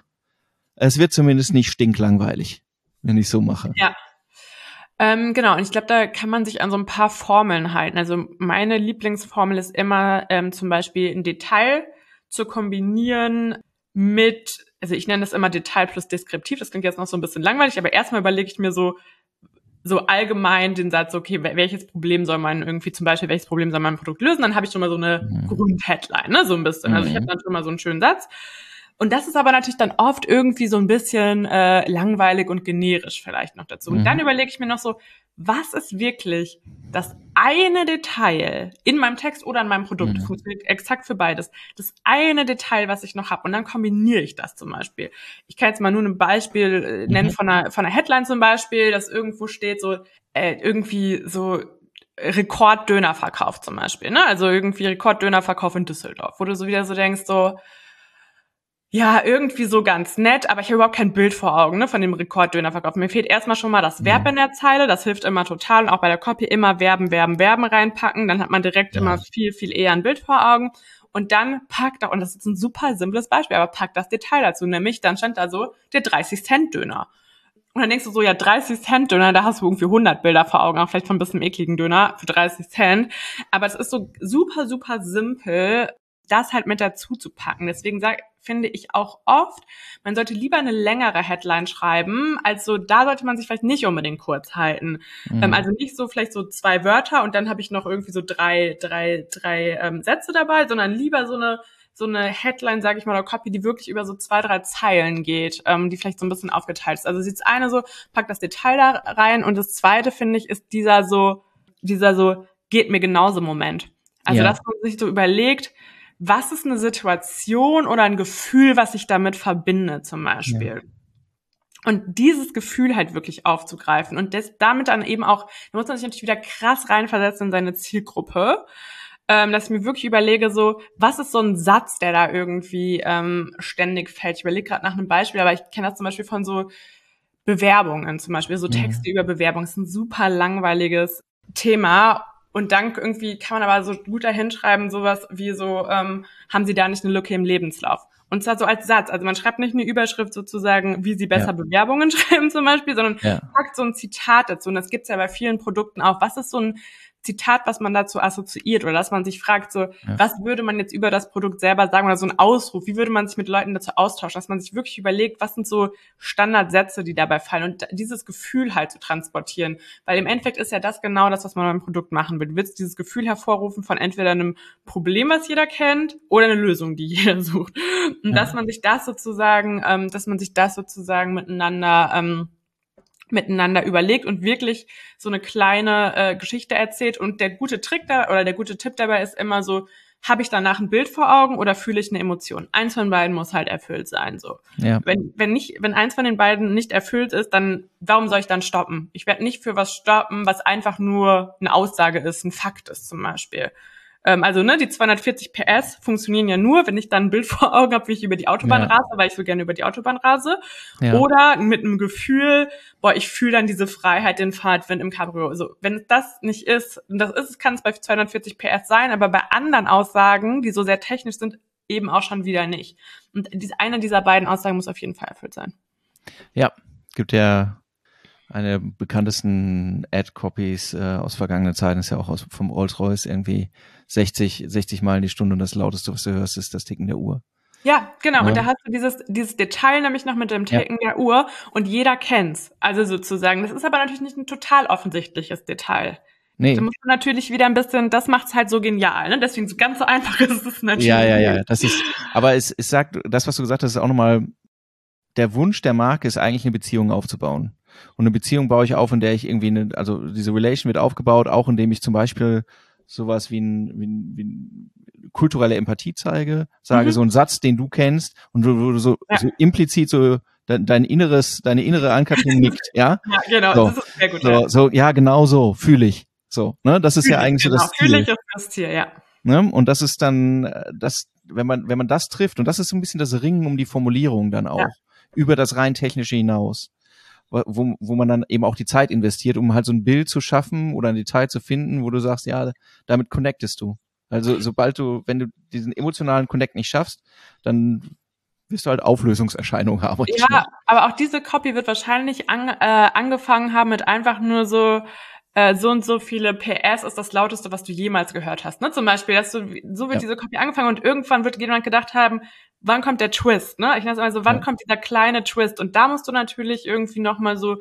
es wird zumindest nicht stinklangweilig, wenn ich so mache. Ja. Genau, und ich glaube, da kann man sich an so ein paar Formeln halten. Also meine Lieblingsformel ist immer zum Beispiel ein Detail zu kombinieren mit, also ich nenne das immer Detail plus Deskriptiv, das klingt jetzt noch so ein bisschen langweilig, aber erstmal überlege ich mir so allgemein den Satz, okay, welches Problem soll man mein Produkt lösen? Dann habe ich schon mal so eine Grundheadline, ne, so ein bisschen. Also ich habe dann schon mal so einen schönen Satz. Und das ist aber natürlich dann oft irgendwie so ein bisschen langweilig und generisch vielleicht noch dazu. Und dann überlege ich mir noch so, was ist wirklich das eine Detail in meinem Text oder in meinem Produkt, funktioniert exakt für beides, das eine Detail, was ich noch habe. Und dann kombiniere ich das zum Beispiel. Ich kann jetzt mal nur ein Beispiel nennen von einer Headline zum Beispiel, dass irgendwo steht so irgendwie so Rekorddönerverkauf zum Beispiel, ne? Also irgendwie Rekorddönerverkauf in Düsseldorf, wo du so wieder so denkst, so, ja, irgendwie so ganz nett, aber ich habe überhaupt kein Bild vor Augen, ne, von dem Rekorddönerverkauf. Mir fehlt erstmal schon mal das Verb in der Zeile, das hilft immer total. Und auch bei der Copy immer Verben reinpacken, dann hat man direkt immer viel, viel eher ein Bild vor Augen. Und dann packt auch, und das ist ein super simples Beispiel, aber packt das Detail dazu, nämlich dann stand da so der 30-Cent-Döner. Und dann denkst du so, ja, 30-Cent-Döner, da hast du irgendwie 100 Bilder vor Augen, auch vielleicht von ein bisschen ekligen Döner für 30 Cent. Aber es ist so super, super simpel, das halt mit dazu zu packen. Deswegen finde ich auch oft, man sollte lieber eine längere Headline schreiben, also da sollte man sich vielleicht nicht unbedingt kurz halten. Also nicht so vielleicht so 2 Wörter und dann habe ich noch irgendwie so drei Sätze dabei, sondern lieber so eine Headline, sage ich mal, oder Copy, die wirklich über so 2, 3 Zeilen geht, die vielleicht so ein bisschen aufgeteilt ist. Also das eine so, packt das Detail da rein und das zweite, finde ich, ist dieser so, geht mir genauso Moment. Also dass man sich so überlegt, was ist eine Situation oder ein Gefühl, was ich damit verbinde, zum Beispiel. Ja. Und dieses Gefühl halt wirklich aufzugreifen und damit dann eben auch, da muss man sich natürlich wieder krass reinversetzen in seine Zielgruppe, dass ich mir wirklich überlege, so, was ist so ein Satz, der da irgendwie ständig fällt. Ich überlege gerade nach einem Beispiel, aber ich kenne das zum Beispiel von so Bewerbungen, zum Beispiel so Texte über Bewerbungen. Das ist ein super langweiliges Thema. Und dann irgendwie kann man aber so gut dahin schreiben, sowas wie so, haben Sie da nicht eine Lücke im Lebenslauf? Und zwar so als Satz. Also man schreibt nicht eine Überschrift sozusagen, wie Sie besser Bewerbungen schreiben zum Beispiel, sondern packt so ein Zitat dazu. Und das gibt's ja bei vielen Produkten auch. Was ist so ein Zitat, was man dazu assoziiert oder dass man sich fragt, so, was würde man jetzt über das Produkt selber sagen oder so ein Ausruf, wie würde man sich mit Leuten dazu austauschen, dass man sich wirklich überlegt, was sind so Standardsätze, die dabei fallen und dieses Gefühl halt zu transportieren, weil im Endeffekt ist ja das genau das, was man beim Produkt machen will. Du willst dieses Gefühl hervorrufen von entweder einem Problem, was jeder kennt, oder eine Lösung, die jeder sucht. Und dass man sich das sozusagen miteinander überlegt und wirklich so eine kleine Geschichte erzählt. Und der gute Trick der gute Tipp dabei ist immer so, habe ich danach ein Bild vor Augen oder fühle ich eine Emotion? Eins von beiden muss halt erfüllt sein, so. Ja. Wenn eins von den beiden nicht erfüllt ist, dann, warum soll ich dann stoppen? Ich werde nicht für was stoppen, was einfach nur eine Aussage ist, ein Fakt ist zum Beispiel. Also die 240 PS funktionieren ja nur, wenn ich dann ein Bild vor Augen habe, wie ich über die Autobahn rase, weil ich so gerne über die Autobahn rase. Ja. Oder mit einem Gefühl, ich fühle dann diese Freiheit, den Fahrtwind im Cabrio. Also wenn das nicht ist, und das ist, kann es bei 240 PS sein, aber bei anderen Aussagen, die so sehr technisch sind, eben auch schon wieder nicht. Und eine dieser beiden Aussagen muss auf jeden Fall erfüllt sein. Ja, gibt ja eine bekanntesten Ad-Copies aus vergangenen Zeiten, ist ja auch vom Rolls-Royce irgendwie 60 Meilen die Stunde und das Lauteste, was du hörst, ist das Ticken der Uhr. Ja, genau. Ja. Und da hast du dieses Detail nämlich noch mit dem Ticken der Uhr und jeder kennt's. Also sozusagen. Das ist aber natürlich nicht ein total offensichtliches Detail. Nee. Da muss man natürlich wieder ein bisschen, das macht's halt so genial, ne? Deswegen so ganz so einfach ist es natürlich. Ja. Aber es sagt, das, was du gesagt hast, ist auch nochmal, der Wunsch der Marke ist eigentlich eine Beziehung aufzubauen. Und eine Beziehung baue ich auf, in der ich irgendwie also diese Relation wird aufgebaut, auch indem ich zum Beispiel sowas wie ein kulturelle Empathie zeige, sage so einen Satz, den du kennst und du so implizit so deine innere Ann-Kathrin nickt, ja? Ja, genau, so, das ist sehr gut. So, ja, genau so, fühle ich. So, ne? Das ist ja eigentlich so das Ziel. Fühle ich ist das Ziel, ja. Ne? Und das ist dann, wenn man das trifft, und das ist so ein bisschen das Ringen um die Formulierung dann auch, über das rein technische hinaus, wo man dann eben auch die Zeit investiert, um halt so ein Bild zu schaffen oder ein Detail zu finden, wo du sagst, ja, damit connectest du. Also wenn du diesen emotionalen Connect nicht schaffst, dann wirst du halt Auflösungserscheinungen haben. Ja, aber auch diese Copy wird wahrscheinlich angefangen haben mit einfach nur so und so viele PS ist das Lauteste, was du jemals gehört hast. Ne? Zum Beispiel, so wird diese Copy angefangen und irgendwann wird jemand gedacht haben, wann kommt der Twist? Ne? Ich nenne es immer so, wann kommt dieser kleine Twist? Und da musst du natürlich irgendwie nochmal so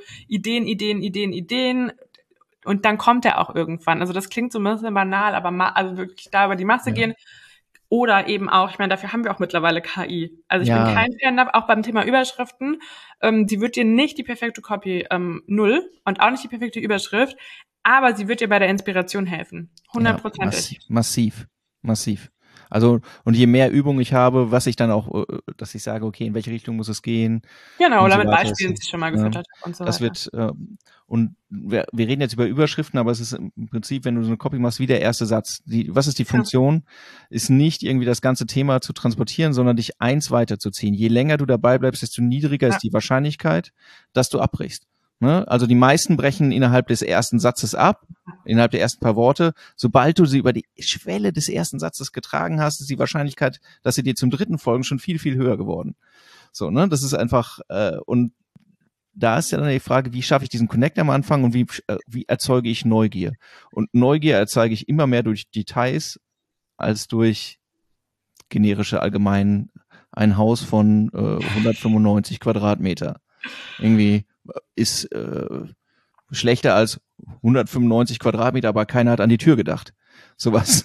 Ideen und dann kommt er auch irgendwann. Also das klingt so ein bisschen banal, aber also wirklich da über die Masse gehen. Oder eben auch, ich meine, dafür haben wir auch mittlerweile KI. Also ich bin kein Fan, auch beim Thema Überschriften. Sie wird dir nicht die perfekte Copy 0 und auch nicht die perfekte Überschrift, aber sie wird dir bei der Inspiration helfen. 100%. Ja, massiv. Also, und je mehr Übung ich habe, was ich dann auch, dass ich sage, okay, in welche Richtung muss es gehen. Genau, oder so mit Beispielen, die ich schon mal gefüttert habe und so das weiter. Und wir reden jetzt über Überschriften, aber es ist im Prinzip, wenn du so eine Copy machst, wie der erste Satz. Was ist die Funktion? Ist nicht irgendwie das ganze Thema zu transportieren, sondern dich eins weiterzuziehen. Je länger du dabei bleibst, desto niedriger ist die Wahrscheinlichkeit, dass du abbrichst. Ne? Also die meisten brechen innerhalb des ersten Satzes ab, innerhalb der ersten paar Worte. Sobald du sie über die Schwelle des ersten Satzes getragen hast, ist die Wahrscheinlichkeit, dass sie dir zum dritten folgen, schon viel, viel höher geworden. So, ne? Das ist einfach, und da ist ja dann die Frage, wie schaffe ich diesen Connect am Anfang und wie erzeuge ich Neugier? Und Neugier erzeuge ich immer mehr durch Details als durch generische allgemein ein Haus von 195 Quadratmeter. Irgendwie ist schlechter als 195 Quadratmeter, aber keiner hat an die Tür gedacht. Sowas.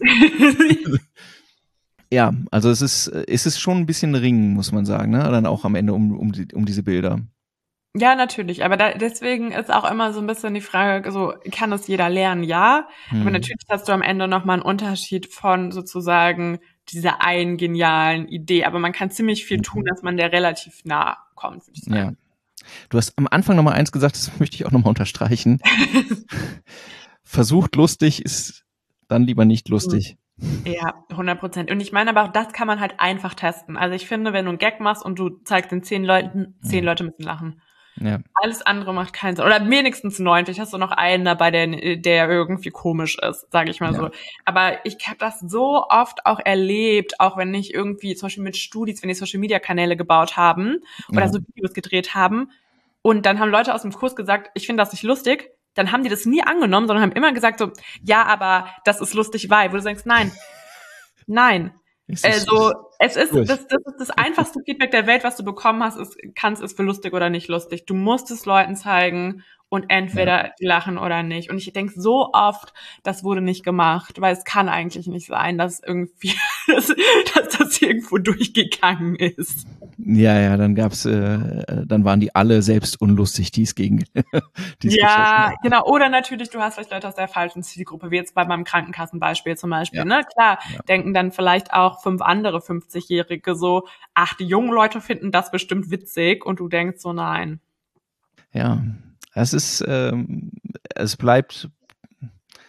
Ja, also es ist schon ein bisschen Ringen, muss man sagen, ne? Dann auch am Ende um diese Bilder. Ja, natürlich, aber deswegen ist auch immer so ein bisschen die Frage, so kann es jeder lernen? Ja, aber natürlich hast du am Ende nochmal einen Unterschied von sozusagen dieser einen genialen Idee, aber man kann ziemlich viel tun, dass man der relativ nah kommt, würde ich sagen. Ja. Du hast am Anfang nochmal eins gesagt, das möchte ich auch nochmal unterstreichen. Versucht lustig ist dann lieber nicht lustig. Ja, 100%. Und ich meine aber auch, das kann man halt einfach testen. Also ich finde, wenn du einen Gag machst und du zeigst den 10 Leuten, 10 Leute müssen lachen. Ja. Alles andere macht keinen Sinn. Oder wenigstens 9. Vielleicht hast du noch einen dabei, der irgendwie komisch ist, sage ich mal so. Aber ich habe das so oft auch erlebt, auch wenn ich irgendwie zum Beispiel mit Studis, wenn die Social-Media-Kanäle gebaut haben oder so Videos gedreht haben und dann haben Leute aus dem Kurs gesagt, ich finde das nicht lustig, dann haben die das nie angenommen, sondern haben immer gesagt so, ja, aber das ist lustig, weil, wo du sagst, nein. Also es ist das einfachste Feedback der Welt, was du bekommen hast, ist für lustig oder nicht lustig. Du musst es Leuten zeigen und entweder die lachen oder nicht. Und ich denke so oft, das wurde nicht gemacht, weil es kann eigentlich nicht sein, dass irgendwie dass das irgendwo durchgegangen ist. Ja, dann dann waren die alle selbst unlustig, die es gegen. Ja, genau. Oder natürlich, du hast vielleicht Leute aus der falschen Zielgruppe, wie jetzt bei meinem Krankenkassenbeispiel zum Beispiel. Ne, klar, denken dann vielleicht auch 5 andere 50-Jährige so, ach, die jungen Leute finden das bestimmt witzig, und du denkst so, nein. Ja, es ist, es bleibt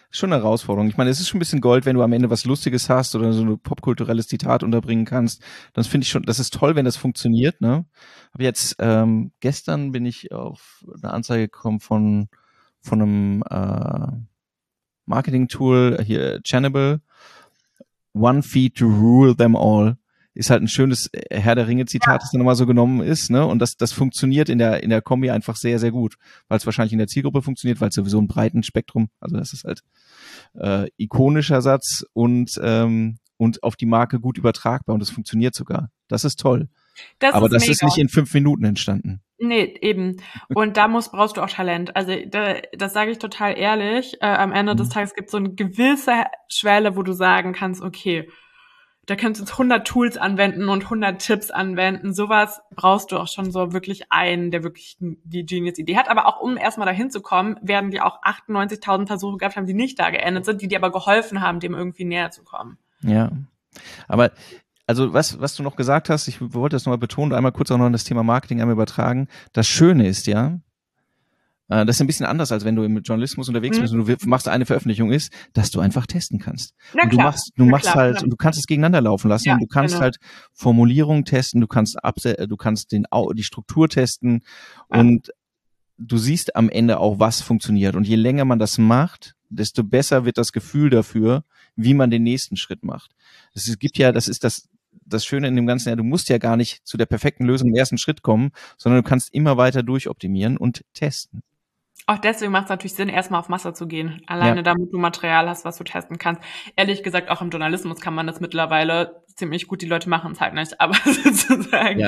schon eine Herausforderung. Ich meine, es ist schon ein bisschen Gold, wenn du am Ende was Lustiges hast oder so ein popkulturelles Zitat unterbringen kannst. Das finde ich schon, das ist toll, wenn das funktioniert, ne? Aber jetzt, gestern bin ich auf eine Anzeige gekommen von einem Marketing-Tool, hier Channable, One Feed to Rule Them All. Ist halt ein schönes Herr der Ringe-Zitat, das dann nochmal so genommen ist, ne? Und das funktioniert in der Kombi einfach sehr, sehr gut, weil es wahrscheinlich in der Zielgruppe funktioniert, weil es sowieso ein breiten Spektrum, also das ist halt ikonischer Satz und auf die Marke gut übertragbar und es funktioniert sogar. Das ist toll. Aber das ist nicht in 5 Minuten entstanden. Nee, eben. Und da brauchst du auch Talent. Also das sage ich total ehrlich. Am Ende des Tages gibt es so eine gewisse Schwelle, wo du sagen kannst, okay, da kannst du jetzt 100 Tools anwenden und 100 Tipps anwenden. Sowas brauchst du auch schon so wirklich einen, der wirklich die Genius-Idee hat. Aber auch um erstmal dahin zu kommen, werden die auch 98.000 Versuche gehabt haben, die nicht da geendet sind, die dir aber geholfen haben, dem irgendwie näher zu kommen. Ja, aber also was du noch gesagt hast, ich wollte das nochmal betonen, einmal kurz auch noch das Thema Marketing einmal übertragen. Das Schöne ist ja, das ist ein bisschen anders, als wenn du im Journalismus unterwegs bist und du machst eine Veröffentlichung ist, dass du einfach testen kannst. Na und klar, du machst halt, und du kannst es gegeneinander laufen lassen und du kannst halt Formulierungen testen, du kannst die Struktur testen und du siehst am Ende auch, was funktioniert. Und je länger man das macht, desto besser wird das Gefühl dafür, wie man den nächsten Schritt macht. Das ist das Schöne in dem Ganzen, ja, du musst ja gar nicht zu der perfekten Lösung im ersten Schritt kommen, sondern du kannst immer weiter durchoptimieren und testen. Auch deswegen macht es natürlich Sinn, erstmal auf Masse zu gehen. Alleine damit du Material hast, was du testen kannst. Ehrlich gesagt, auch im Journalismus kann man das mittlerweile ziemlich gut. Die Leute machen es halt nicht, aber sozusagen,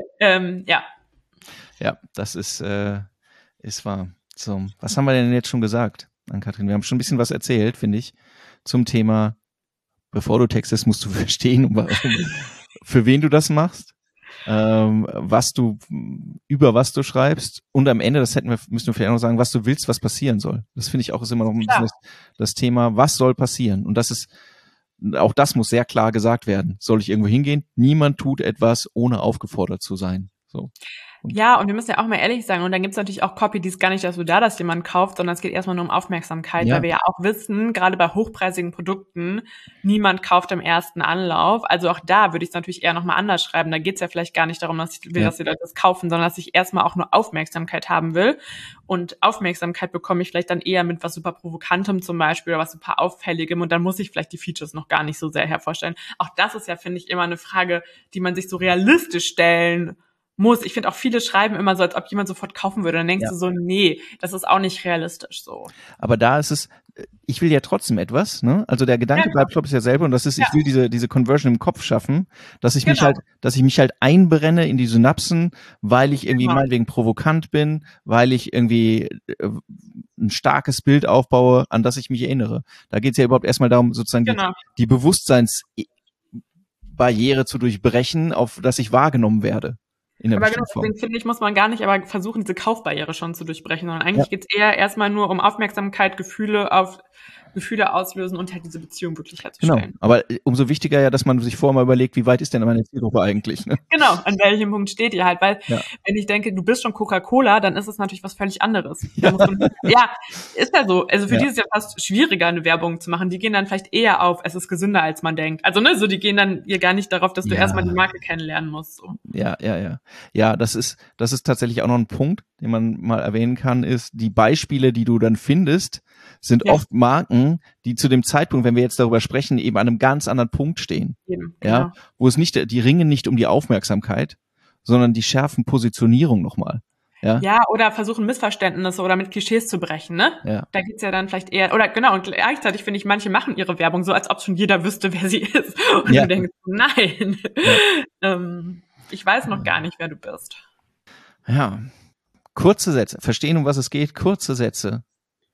Ja, das ist wahr. So, was haben wir denn jetzt schon gesagt, Ann-Kathrin? Wir haben schon ein bisschen was erzählt, finde ich, zum Thema, bevor du textest, musst du verstehen, für wen du das machst, über was du schreibst und am Ende, müssen wir vielleicht noch sagen, was du willst, was passieren soll. Das finde ich auch ist immer noch ein bisschen das Thema, was soll passieren? Und auch das muss sehr klar gesagt werden. Soll ich irgendwo hingehen? Niemand tut etwas, ohne aufgefordert zu sein. So. Ja, und wir müssen ja auch mal ehrlich sein, und dann gibt's natürlich auch Copy, die ist gar nicht dazu da, dass jemand kauft, sondern es geht erstmal nur um Aufmerksamkeit, weil wir ja auch wissen, gerade bei hochpreisigen Produkten, niemand kauft im ersten Anlauf. Also auch da würde ich es natürlich eher nochmal anders schreiben. Da geht's ja vielleicht gar nicht darum, dass ich will, dass die Leute das kaufen, sondern dass ich erstmal auch nur Aufmerksamkeit haben will. Und Aufmerksamkeit bekomme ich vielleicht dann eher mit was super Provokantem zum Beispiel oder was super Auffälligem, und dann muss ich vielleicht die Features noch gar nicht so sehr hervorstellen. Auch das ist ja, finde ich, immer eine Frage, die man sich so realistisch stellen muss. Ich finde auch, viele schreiben immer so, als ob jemand sofort kaufen würde. Dann denkst du so, nee, das ist auch nicht realistisch so. Aber da ist es, ich will ja trotzdem etwas, ne? Also der Gedanke bleibt, glaube ich, ja selber, und das ist, ich will diese Conversion im Kopf schaffen, dass ich mich halt einbrenne in die Synapsen, weil ich irgendwie meinetwegen provokant bin, weil ich irgendwie ein starkes Bild aufbaue, an das ich mich erinnere. Da geht es ja überhaupt erstmal darum, sozusagen die Bewusstseinsbarriere zu durchbrechen, auf das ich wahrgenommen werde. Aber genau, deswegen finde ich, muss man gar nicht aber versuchen, diese Kaufbarriere schon zu durchbrechen, sondern eigentlich geht's eher erstmal nur um Aufmerksamkeit, Gefühle auslösen und halt diese Beziehung wirklich herzustellen. Genau, aber umso wichtiger ja, dass man sich vorher mal überlegt, wie weit ist denn meine Zielgruppe eigentlich? Ne? Genau, an welchem Punkt steht ihr halt, weil wenn ich denke, du bist schon Coca-Cola, dann ist es natürlich was völlig anderes. Ist ja so. Also für die ist es ja fast schwieriger, eine Werbung zu machen. Die gehen dann vielleicht eher auf, es ist gesünder, als man denkt. Also ne, so die gehen dann hier gar nicht darauf, dass du erstmal die Marke kennenlernen musst. So. Ja, das ist tatsächlich auch noch ein Punkt, den man mal erwähnen kann, ist, die Beispiele, die du dann findest, sind oft Marken, die zu dem Zeitpunkt, wenn wir jetzt darüber sprechen, eben an einem ganz anderen Punkt stehen. Eben, wo es nicht, die ringen nicht um die Aufmerksamkeit, sondern die schärfen Positionierung nochmal. Ja, oder versuchen Missverständnisse oder mit Klischees zu brechen, ne? Ja. Da geht's ja dann vielleicht eher, oder genau, und gleichzeitig finde ich, manche machen ihre Werbung so, als ob schon jeder wüsste, wer sie ist. Und du denkst, nein, ich weiß noch gar nicht, wer du bist. Ja, kurze Sätze, verstehen, um was es geht, kurze Sätze.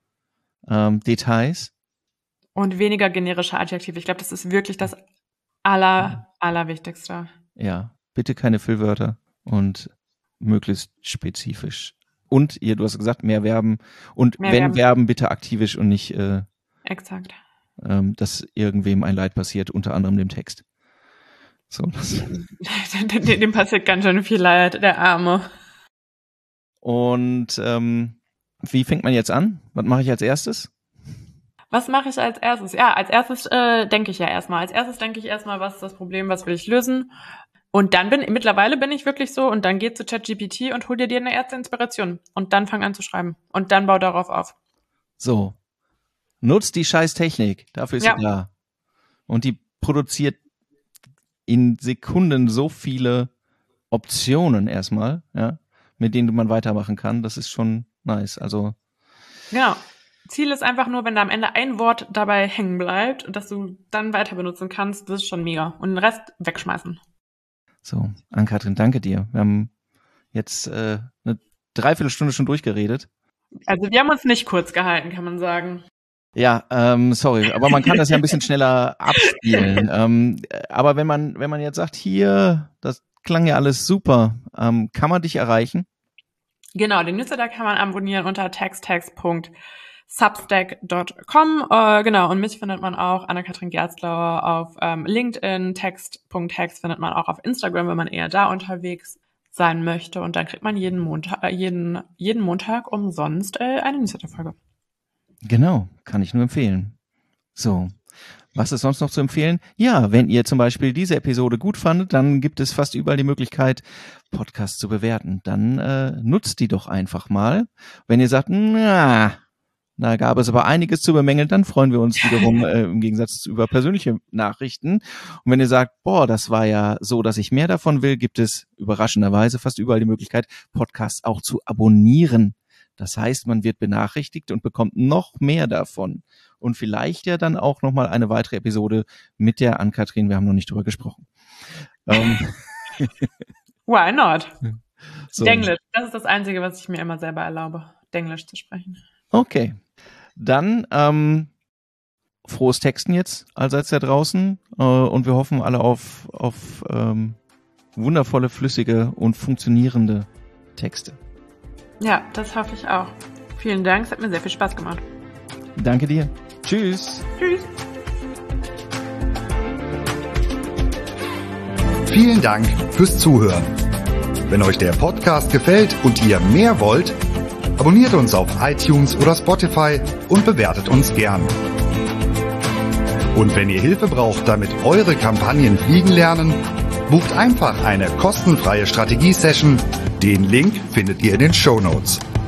Details. Und weniger generische Adjektive. Ich glaube, das ist wirklich das Allerwichtigste. Ja, bitte keine Füllwörter und möglichst spezifisch. Und du hast gesagt, mehr Verben. Und wenn Verben, bitte aktivisch und nicht, exakt. Dass irgendwem ein Leid passiert, unter anderem dem Text. So, dem passiert ganz schön viel Leid, der Arme. Und wie fängt man jetzt an? Was mache ich als erstes? Was mache ich als erstes? Ja, als erstes denke ich erstmal. Was ist das Problem, was will ich lösen? Und dann mittlerweile bin ich wirklich so, und dann geh zu ChatGPT und hol dir eine erste Inspiration. Und dann fang an zu schreiben. Und dann bau darauf auf. So. Nutzt die scheiß Technik. Dafür ist sie da. Und die produziert in Sekunden so viele Optionen erstmal, ja, mit denen man weitermachen kann. Das ist schon nice. Also. Genau. Ziel ist einfach nur, wenn da am Ende ein Wort dabei hängen bleibt und dass du dann weiter benutzen kannst, das ist schon mega. Und den Rest wegschmeißen. So, Ann-Kathrin, danke dir. Wir haben jetzt eine Dreiviertelstunde schon durchgeredet. Also wir haben uns nicht kurz gehalten, kann man sagen. Ja, sorry, aber man kann das ja ein bisschen schneller abspielen. Aber wenn man jetzt sagt, hier, das klang ja alles super, kann man dich erreichen? Genau, den Newsletter kann man abonnieren unter texttext.substack.com. Genau, und mich findet man auch, Anna-Kathrin Gerstlauer, auf LinkedIn, text.text findet man auch auf Instagram, wenn man eher da unterwegs sein möchte. Und dann kriegt man jeden Montag umsonst eine Newsletter-Folge. Genau, kann ich nur empfehlen. So, was ist sonst noch zu empfehlen? Ja, wenn ihr zum Beispiel diese Episode gut fandet, dann gibt es fast überall die Möglichkeit, Podcasts zu bewerten. Dann nutzt die doch einfach mal. Wenn ihr sagt, da gab es aber einiges zu bemängeln, dann freuen wir uns wiederum im Gegensatz über persönliche Nachrichten. Und wenn ihr sagt, das war ja so, dass ich mehr davon will, gibt es überraschenderweise fast überall die Möglichkeit, Podcasts auch zu abonnieren. Das heißt, man wird benachrichtigt und bekommt noch mehr davon. Und vielleicht ja dann auch nochmal eine weitere Episode mit der Ann-Kathrin. Wir haben noch nicht drüber gesprochen. Why not? So. Denglisch, das ist das Einzige, was ich mir immer selber erlaube, Denglisch zu sprechen. Okay, dann frohes Texten jetzt allseits da draußen und wir hoffen alle auf wundervolle, flüssige und funktionierende Texte. Ja, das hoffe ich auch. Vielen Dank, es hat mir sehr viel Spaß gemacht. Danke dir. Tschüss. Tschüss. Vielen Dank fürs Zuhören. Wenn euch der Podcast gefällt und ihr mehr wollt, abonniert uns auf iTunes oder Spotify und bewertet uns gern. Und wenn ihr Hilfe braucht, damit eure Kampagnen fliegen lernen, bucht einfach eine kostenfreie Strategie-Session. Den Link findet ihr in den Shownotes.